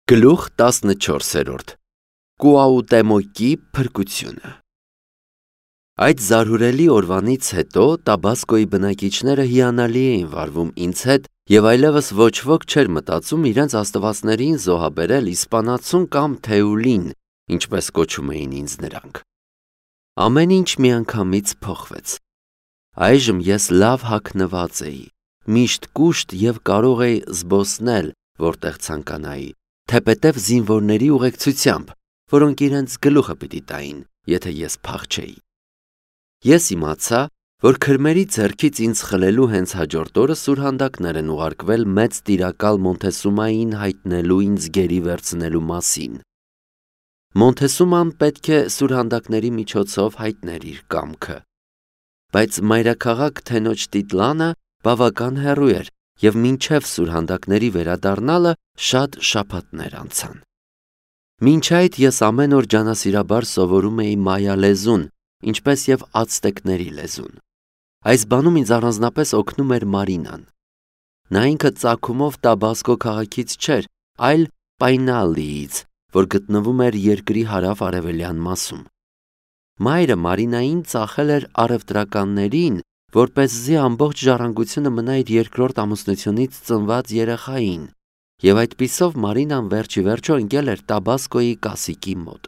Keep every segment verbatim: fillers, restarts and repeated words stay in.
Գլուխ տասնչորսերորդ Կուաուտեմոկի փրկությունը Այդ զարհուրելի օրվանից հետո Տաբասկոյի բնակիչները հիանալի էին վարվում ինձ հետ և այլևս ոչ ոք չէր մտածում իրենց աստվածներին զոհաբերել իսպանացուն կամ թեուլին, ինչպես կոչում էին ինձ նրանք։ Ամեն ինչ միանգամից փոխվեց։ Այժմ ես լավ հագնված էի, միշտ կուշտ և կարող էի զբոսնել, որտեղ ցանկանայի, թեպետև զինվորների ուղեկցությամբ, որոնք իրենց գլուխը պիտի տային, եթե ես փախչեի։ Ես իմացա, որ քրմերի ձեռքից ինձ խլելու հենց հաջորդ օրը սուրհանդակներ են ուղարկվել մեծ տիրակալ Մոնթեսումային հայտնելու ինձ գերի վերցնելու մասին։ Մոնթեսուման պետք է սուրհանդակների միջոցով հայտներ իր կամքը։ Բայց մայրաքաղաք Թենոջ Տիտլանը բավական հեռու էր, և մինչև սուրհանդակների վերադառնալը շատ շաբաթներ անցան։ Մինչ այդ ես ամեն օր ջանասիրաբար սովորում էի մայա լեզուն, ինչպես և ացտեկների լեզուն։ Այս բանում ինձ առանձնապես օգնում էր Մարինան։ Նա ինքը ծագումով Տաբասկո քաղաքից չէր, այլ Պայնալիից, որ գտնվում էր երկրի հարավ-արևելյան մասում։ Մայրը Մարինային ծախել էր առևտրականներին, որպեսզի ամբողջ ժառանգությունը մնա իր երկրորդ ամուսնությունից ծնված երեխային, և այդպիսով Մարինան վերջ ի վերջո ընկել էր Տաբասկոյի կասիկի մոտ։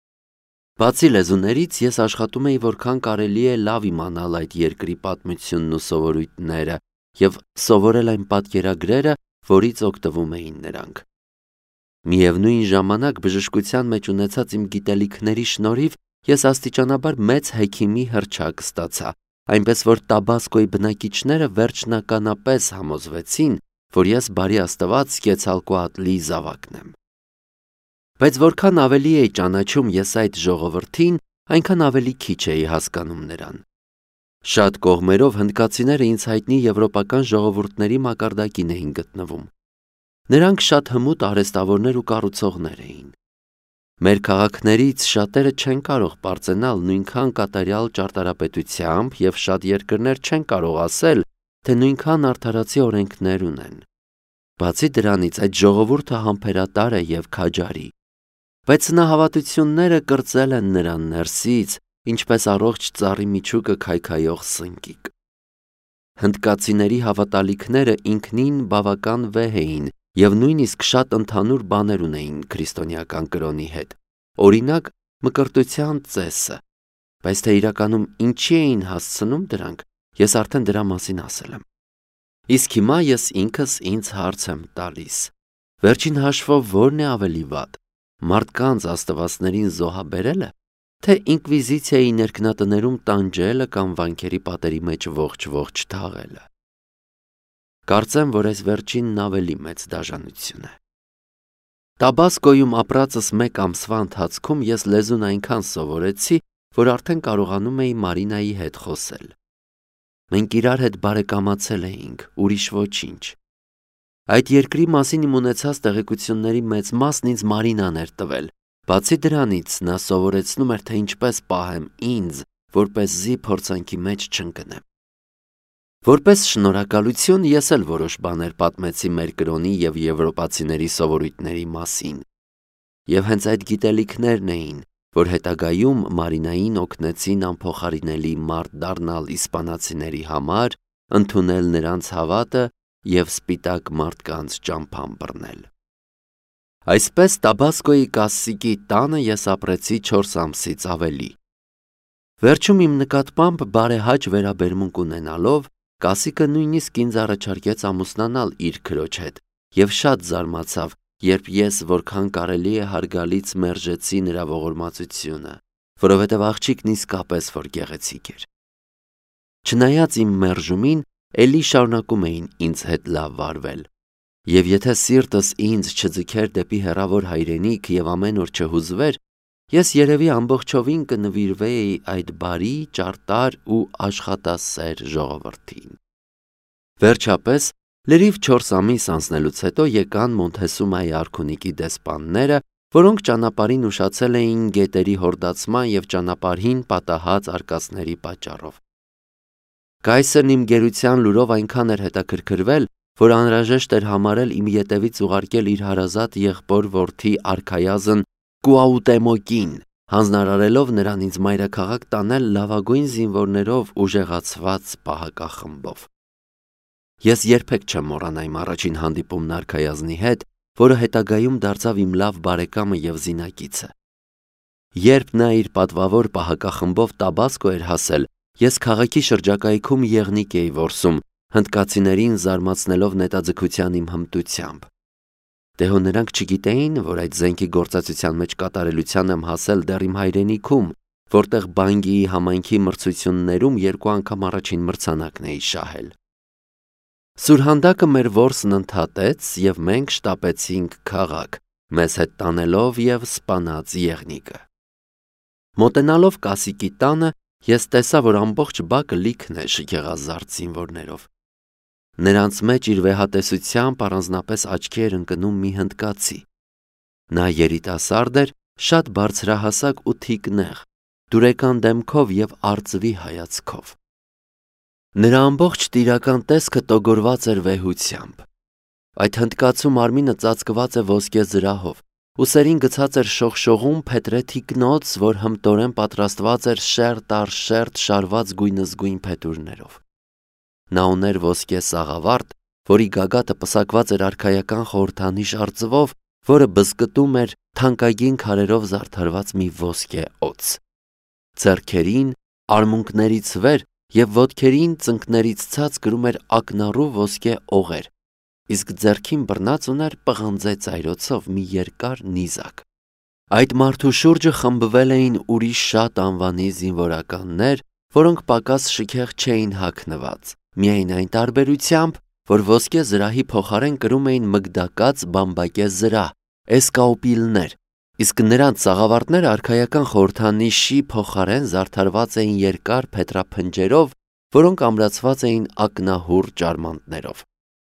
Բացի լեզուներից, ես աշխատում էի որքան կարելի է լավ իմանալ այդ երկրի պատմությունն ու սովորույթները և սովորել այն պատկերագրերը, որից օգտվում էին նրանք։ Միևնույն ժամանակ բժշկության մեջ ունեցած իմ գիտելիքների շնորհիվ ես աստիճանաբար մեծ հեքիմի հռչակ ստացա, այնպես որ Տաբասկոյի բնակիչները վերջնականապես համոզվեցին, որ ես բարի աստված Կեցալկոատլի զավակն եմ։ Բայց որքան ավելի էի ճանաչում ես այդ ժողովրդին, այնքան ավելի քիչ էի հասկանում նրան։ Շատ կողմերով հնդկացիները ինձ հայտնի եվրոպական ժողովուրդների մակարդակին էին գտնվում։ Նրանք շատ հմուտ արհեստավորներ ու կառուցողներ էին։ Մեր քաղաքներից շատերը չեն կարող պարծենալ նույնքան կատարյալ ճարտարապետությամբ և շատ երկրներ չեն կարող ասել, թե նույնքան արդարացի օրենքներ ունեն։ Բացի դրանից այդ ժողովուրդը համբերատար է և քաջարի։ Բայց սնահավատությունները կրծել են նրան ներսից, ինչպես առողջ ծառի միջուկը քայքայող սնկիկ։ Հնդկացիների հավատալիքները ինքնին բավական վեհ էին և նույնիսկ շատ ընդհանուր բաներ ունեին քրիստոնեական կրոնի հետ, օրինակ մկրտության ծեսը, բայց թե իրականում ինչի էին հասցնում դրանք, ես արդեն դրա մասին ասել եմ։ Իսկ հիմա ես ինքս ինձ հարց եմ տալիս. վերջին հաշվով ո՞րն է ավելի վատ, մարդկանց աստվածներին զոհաբերելը, թե ինկվիզիցիայի ներքնատներում տանջելը կամ վանքերի պատերի մեջ ողջ-ողջ թաղելը։ Կարծեմ, որ այս վերջինն ավելի մեծ դաժանություն է։ Տաբասկոյում ապրածս մեկ ամսվա ընթացքում ես լեզուն այնքան սովորեցի, որ արդեն կարողանում էի Մարինայի հետ խոսել։ Մենք իրար հետ բարեկամացել էինք, ուրիշ ոչինչ։ Այդ երկրի մասին իմ ունեցած տեղեկությունների մեծ մասն ինձ Մարինան էր տվել։ Բացի դրանից, նա սովորեցնում էր, թե ինչպես պահեմ ինձ, որպեսզի փորձանքի մեջ չընկնեմ։ Որպես շնորհակալություն ես էլ որոշ բաներ պատմեցի մեր կրոնի և եվրոպացիների սովորույթների մասին։ Եվ հենց այդ գիտելիքներն էին, որ հետագայում Մարինային օգնեցին անփոխարինելի մարդ դառնալ իսպանացիների համար, ընդունել նրանց հավատը և սպիտակ մարդկանց ճամփան բռնել։ Այսպես Տաբասկոյի կասիկի տանը ես ապրեցի չորս ամսից ավելի։ Վերջում իմ նկատմամբ բարեհաճ վերաբերմունք ունենալով, կասիկը նույնիսկ ինձ առաջարկեց ամուսնանալ իր քրոջ հետ և շատ զարմացավ, երբ ես որքան կարելի է հարգալից մերժեցի նրա ողորմածությունը, որովհետև աղջիկն իսկապես որ գեղեցիկ էր։ Չնայած իմ մերժումին, էլի շարունակում էին ինձ հետ լավ վարվել, և եթե սիրտս ինձ չձգեր դեպի հեռավոր հայրենիք և ամեն օր չհուզվեր, ես երևի ամբողջովին կնվիրվեի այդ բարի, ճարտար ու աշխատասեր ժողովրդին։ Վերջապես, լրիվ չորս ամիս անցնելուց հետո եկան Մոնթեսումայի արքունիքի դեսպանները, որոնք ճանապարհին ուշացել էին գետերի հորդացման և ճանապարհին պատահած արկածների պատճառով։ Կայսրն իմ գերության լուրով այնքան էր հետաքրքրվել, որ անհրաժեշտ էր համարել իմ ետևից ուղարկել իր հարազատ եղբոր որդի արքայազն Կուաուտեմոկին, հանձնարարելով նրան ինձ մայրաքաղաք տանել լավագույն զինվորներով ուժեղացված պահակախմբով։ Ես երբեք չեմ մոռանա իմ առաջին հանդիպումն արքայազնի հետ, որը հետագայում դարձավ իմ լավ բարեկամը և զինակիցը։ Երբ նա իր պատվավոր պահակախմբով Տաբասկո էր հասել, ես քաղաքի շրջակայքում եղնիկ էի որսում, հնդկացիներին զարմացնելով նետաձգության իմ հմտությամբ։ Դե հո նրանք չգիտեին, որ այդ զենքի գործածության մեջ կատարելության եմ հասել դեռ իմ հայրենիքում, որտեղ Բանգիի համայնքի մրցություններում երկու անգամ առաջին մրցանակն էի շահել։ Սուրհանդակը մեր որսն ընդհատեց և մենք շտապեցինք քաղաք, մեզ հետ տանելով և սպանած եղնիկը։ Մոտենալով կասիկի տանը, ես տեսա, որ ամբողջ բակը լիքն է շքեղազարդ զինվորներով։ Նրանց մեջ իր վեհատեսությամբ առանձնապես աչքի էր ընկնում մի հնդկացի։ Նա երիտասարդ էր, շատ բարձրահասակ ու թիկնեղ, դուրեկան դեմքով և արծվի հայացքով։ Նրա ամբողջ տիրական տեսքը տոգորված էր վեհությամբ։ Այդ հնդկացու մարմինը ծածկված է ոսկե զրահով, ուսերին գցած էր շողշողուն փետրե թիկնոց, որ հմտորեն պատրաստված էր շերտ առ շերտ շարված գույնզգույն փետուրներով։ Նա ուներ ոսկե սաղավարտ, որի գագաթը պսակված էր արքայական խորհրդանիշ արծվով, որը բզկտում էր թանկագին քարերով զարդարված մի ոսկե օձ։ Ձեռքերին, արմունկներից վեր և ոտքերին ծնկներից ցած կրում էր ակնառու ոսկե օղեր, իսկ ձեռքին բռնած ուներ պղնձե ծայրոցով մի երկար նիզակ։ Այդ մարդու շուրջը խմբվել էին ուրիշ շատ անվանի զինվորականներ, որոնք պակաս շքեղ չէին հագնված, միայն այն տարբերությամբ, որ ոսկե զրահի փոխարեն կրում էին մգդակած բամբակե զրահ, էսկաուպիլներ, իսկ նրանց սաղավարտները արքայական խորհրդանիշի փոխարեն զարդարված էին երկար փետրափնջերով, որոնք ամրացված էին ակնահուռ ճարմանտներով։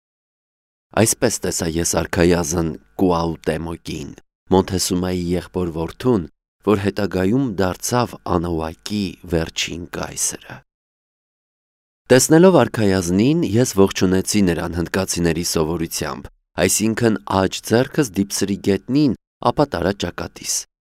Այսպես տեսա ես արքայազն Կուաուտեմոկին, Մոնթեսումայի եղբոր որդուն, որ հետագայում դարձավ Անուակի վերջին կայսրը։ Տեսնելով արքայազնին, ես ողջունեցի նրան հնդկացիների սովորությամբ, այսինքն աջ ձեռքս դիպսրի գետնին, ապա տարա ճակատիս։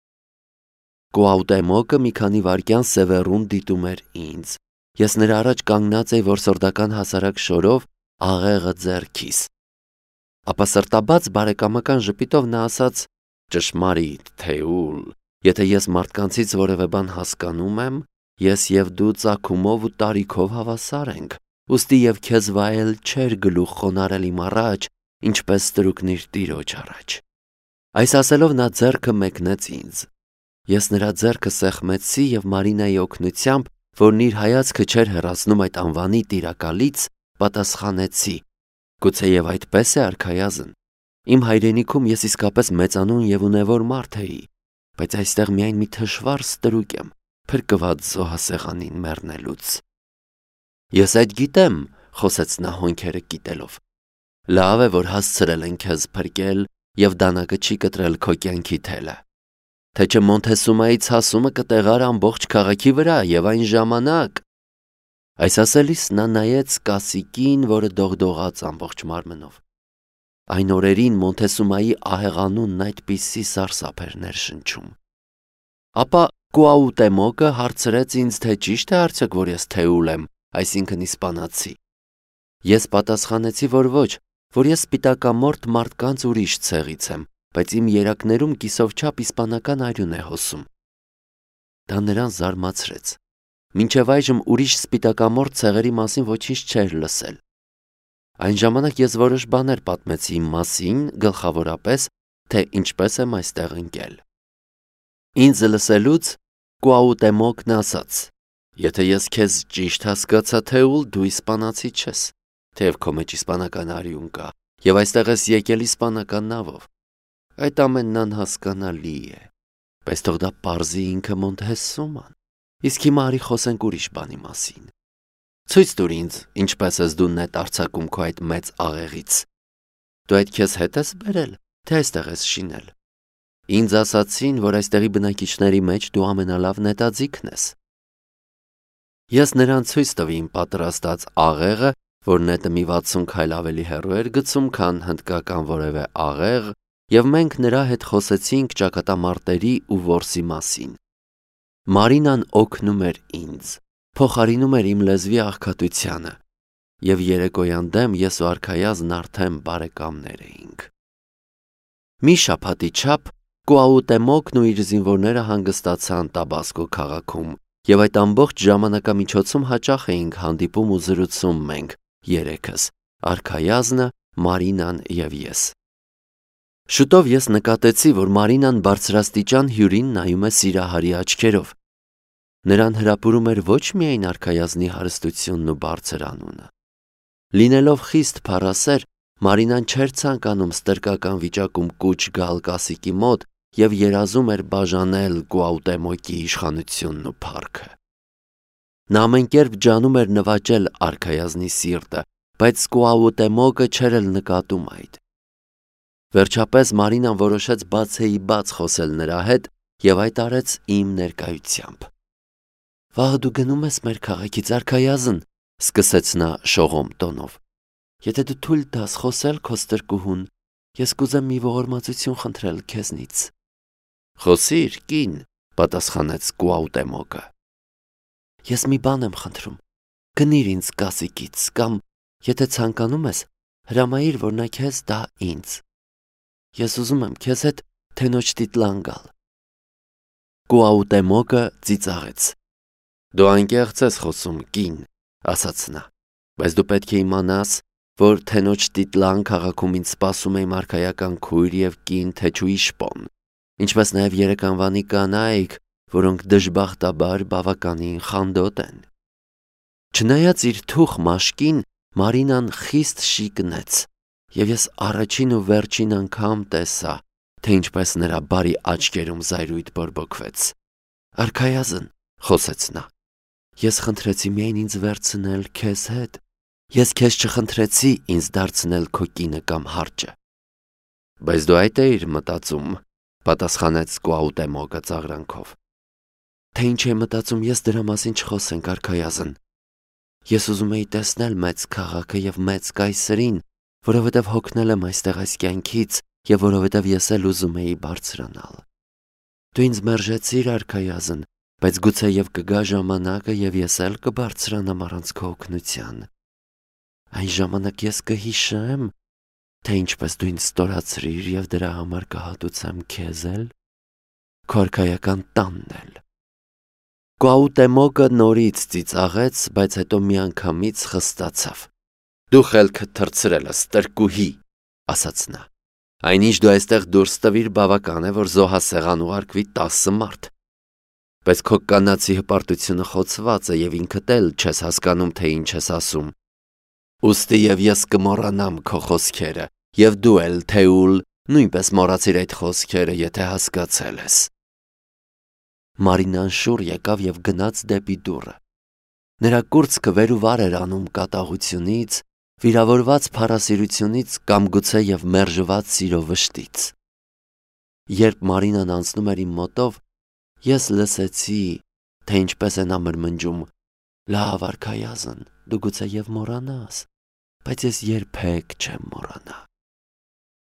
Կուաուտեմոկը մի քանի վայրկյան սևեռուն դիտում էր ինձ։ Ես նրա առաջ կանգնած էի որսորդական հասարակ շորով, աղեղը ձեռքիս։ Ապա սրտաբաց բարեկամական ժպիտով նա ասաց. «Ճշմարիտ, Թեուլ, եթե ես մարդկանցից որևէ բան հասկանում եմ, ես և դու ծագումով ու տարիքով հավասար ենք, ուստի և քեզ վայել չէր գլուխ խոնարհել իմ առաջ, ինչպես ստրուկն իր տիրոջ առաջ»։ Այս ասելով նա ձեռքը մեկնեց ինձ։ Ես նրա ձեռքը սեղմեցի և Մարինայի օգնությամբ, որն իր հայացքը չէր հեռացնում այդ անվանի տիրակալից, պատասխանեցի. «Գուցեև այդպես է, արքայազն։ Իմ հայրենիքում ես իսկապես մեծանուն և ունևոր մարդ էի, բայց այստեղ միայն մի թշվառ ստրուկ եմ, փրկված զոհասեղանին մեռնելուց»։ «Ես այդ գիտեմ», խոսեց նա հոնքերը կիտելով։ «Լավ է, որ հասցրել են քեզ փրկել և դանակը չի կտրել քո կյանքի թելը։ Թե չէ Մոնթեսումայի ցասումը կտեղար ամբողջ քաղաքի վրա և այն ժամանակ…» Այս ասելիս նա նայեց կասիկին, որը դողդողաց ամբողջ մարմնով։ Այն օրերին Մոնթեսումայի ահեղանունն այդպիսի սարսափ էր ներշնչում։ Ապա Կուաուտեմոկը հարցրեց ինձ, թե ճիշտ է արդյոք, որ ես Թեուլ եմ, այսինքն իսպանացի։ Ես պատասխանեցի, որ ոչ, որ ես սպիտակամորթ մարդկանց ուրիշ ցեղից եմ, բայց իմ երակներում կիսովչափ իսպանական արյուն է հոսում։ Դա նրան զարմացրեց։ Մինչև այժմ ուրիշ սպիտակամորթ ցեղերի մասին ոչինչ չէր լսել։ Այն ժամանակ ես որոշ բաներ պատմեցի իմ մասին, գլխավորապես, թե ինչպես եմ այստեղ ընկել։ Ինձ լսելուց Կուաուտեմոկն ասաց. «Եթե ես քեզ ճիշտ հասկացա, Թեուլ, դու իսպանացի չես, թեև քո մեջ իսպանական արյուն կա, և այստեղ ես եկել իսպանական նավով։ Այդ ամենն անհասկանալի է, բայց թող դա պարզի ինքը Մոնթեսուման։ Իսկ հիմա արի խոսենք ուրիշ բանի մասին։ Ցույց տուր ինձ, ինչպես ես դու նետ արձակում քո այդ մեծ աղեղից։ Դու այդ քեզ հետ ես բերել, թե այստեղ ես շինել։ Ինձ ասացին, որ այստեղի բնակիչների մեջ դու ամենալավ նետաձիգն ես»։ Ես նրան ցույց տվի իմ պատրաստած աղեղը, որ նետը մի վաթսուն քայլ ավելի հեռու էր գցում, քան հնդկական որևէ աղեղ, եւ մենք նրա հետ խոսեցինք ճակատամարտերի ու որսի մասին։ Մարինան օգնում էր ինձ, փոխարինում էր իմ լեզվի աղքատությանը, եւ երեկոյան դեմ ես ու արքայազն արդեն բարեկամներ էինք։ Մի շաբաթի չափ Կուաուտեմոկն ու իր զինվորները հանգստացան Տաբասկո քաղաքում, եւ այդ ամբողջ ժամանակամիջոցում հաճախ էինք հանդիպում ու զրուցում մենք երեքս, արքայազնը, Մարինան եւ ես։ Շուտով ես նկատեցի, որ Մարինան բարձրաստիճան հյուրին նայում է սիրահարի աչքերով։ Նրան հրապուրում էր ոչ միայն արքայազնի հարստությունն ու բարձր անունը։ Լինելով խիստ փառասեր, Մարինան չէր ցանկանում ստրկական վիճակում կուչ գալ կասիկի մոտ եւ երազում էր բաժանել Կուաուտեմոկի իշխանությունն ու փառքը։ Նա ամենքերպ ջանում էր նվաճել արքայազնի սիրտը, բայց Կուաուտեմոկը չէր էլ նկատում այդ։ Վերջապես Մարինան որոշեց բացեի բաց խոսել նրա հետ եւ այդ արեց իմ ներկայությամբ։ «Վաղը դու գնում ես մեր քաղաքից, արքայազն», սկսեց նա շողոմ տոնով։ «Եթե դու թույլ տաս խոսել քո ստրկուհուն, ես կուզեմ մի ողորմածություն խնդրել քեզնից»։ «Խոսիր, կին», պատասխանեց Կուաուտեմոկը։ «Ես մի բան եմ խնդրում, գնիր ինձ կասիկից, կամ, եթե ցանկանում ես, հրամայիր, որ նա քեզ տա ինձ։ Ես ուզում եմ քեզ հետ թենոջ դիտլան գալ»։ Կուաուտեմոկը ծիծաղեց։ «Դու անկեղծ ես խոսում, կին», ասաց նա, «բայց դու պետք է իմանաս, որ թենոջ դիտլան քաղաքում ինձ սպասում է իմ արքայական քույր եւ կին Թեչուի շպոն, ինչպես նաեւ երեք անվանի կանայք, որոնք դժբախտաբար բավականին խանդոտ են»։ Չնայած իր թուխ մաշկին, Մարինան խիստ շիկնեց, եւ ես առաջին ու վերջին անգամ տեսա, թե ինչպես նրա բարի աչքերում զայրույթ բորբոքվեց։ «Արքայազն», խոսեց նա, «ես խնդրեցի միայն ինձ վերցնել քեզ հետ։ Ես քեզ չխնդրեցի ինձ դարձնել քո կինը կամ հարճը»։ «Բայց դու այդ էիր մտածում», պատասխանեց Կուաուտեմոկը ծաղրանքով։ «Թե ինչ է մտածում, ես դրա մասին չխոսենք, արքայազն։ Ես ուզում էի տեսնել մեծ քաղաքը եւ մեծ կայսրին, որովհետեւ հոգնել եմ այստեղ այս կյանքից եւ որովհետեւ ես էլ ուզում էի բարձրանալ։ Դու ինձ մերժեցիր, արքայազն, բայց գուցեև կգա ժամանակը եւ ես էլ կբարձրանամ առանց քո օգնության։ Այն ժամանակ ես կհիշեմ, թե ինչպես դու ինձ ստորացրիր եւ դրա համար կհատուցեմ քեզ էլ, քո արքայական տանն էլ»։ Կուաուտեմոկը նորից ծիծաղեց, բայց հետո միանգամից խստացավ։ «Դու խելքդ թռցրել ես, ստրկուհի», ասաց նա։ «Այնինչ դու այստեղ դուրս տվիր բավական է, որ զոհասեղան ուղարկվի տասը մարդ։ Բայց քո կանացի հպարտությունը խոցված է եւ ինքդ էլ չես հասկանում, թե ինչ ես ասում։ Ուստի եւ ես կմոռանամ քո խոսքերը, եւ դու էլ, Թեուլ, նույնպես մոռացիր այդ խոսքերը, եթե հասկացել ես»։ Մարինան շուռ եկավ եւ գնաց դեպի դուռը։ Նրա կուրծքը վեր ու վար էր անում կատաղությունից, վիրավորված փառասիրությունից կամ գուցեև մերժված սիրո վշտից։ Երբ Մարինան անցնում էր իմ մոտով, ես լսեցի, թե ինչպես է նա մրմնջում. «Լավ, արքայազն, դու գուցեև մոռանաս, բայց ես երբեք չեմ մոռանա»։